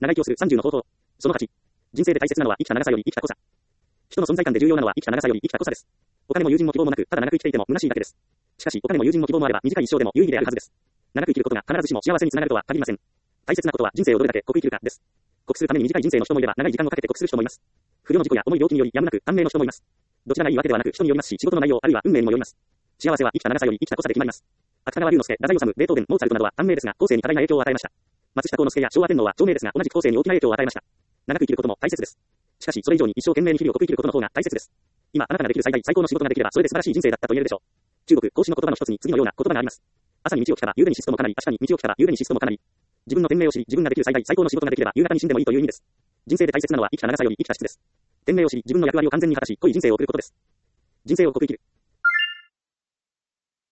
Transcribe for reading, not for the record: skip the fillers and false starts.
長生きをする30の方法。その8。人生で大切なのは生きた長さより生きた濃さ。人の存在感で重要なのは生きた長さより生きた濃さです。お金も友人も希望もなく、ただ長く生きていても虚しいだけです。しかし、お金も友人も希望もあれば、短い一生でも有意義であるはずです。長く生きることが必ずしも幸せにつながるとは限りません。大切なことは人生をどれだけ濃く生きるかです。濃くするために短い人生の人もいれば、長い時間をかけて濃くする人もいます。不慮の事故や重い病気によりやむなく短命の人もいます。どちらがいいわけではなく、人によりますし、仕事の内容あるいは運命にもよります。幸せは生きた長さより生きた濃さで決まります。芥川龍之介、太宰治、ベートーベン、モーツァルトなどは短命ですが、後世に多大な影響を与えました。松下幸之助や昭和天皇は長命ですが、同じく後世に大きな影響を与えました。長く生きることも大切です。しかし、それ以上に一生懸命に日々を濃く生きることの方が大切です。今、あなたができる最高の仕事ができれば、それで素晴らしい人生だったと言えるでしょう。中国孔子の言葉の一つに次のような言葉があります。朝に道を来たら夕べに死すともかなり、明日に道を来たら夕べに死すともかなり。自分の天命を知り、自分ができる最高の仕事ができれば、夕方に死んでもいいという意味です。人生で大切なのは生きた長さより生きた質です。天命を知り、自分の役割を完全に果たし、濃い人生を送ることです。人生を濃く生きる。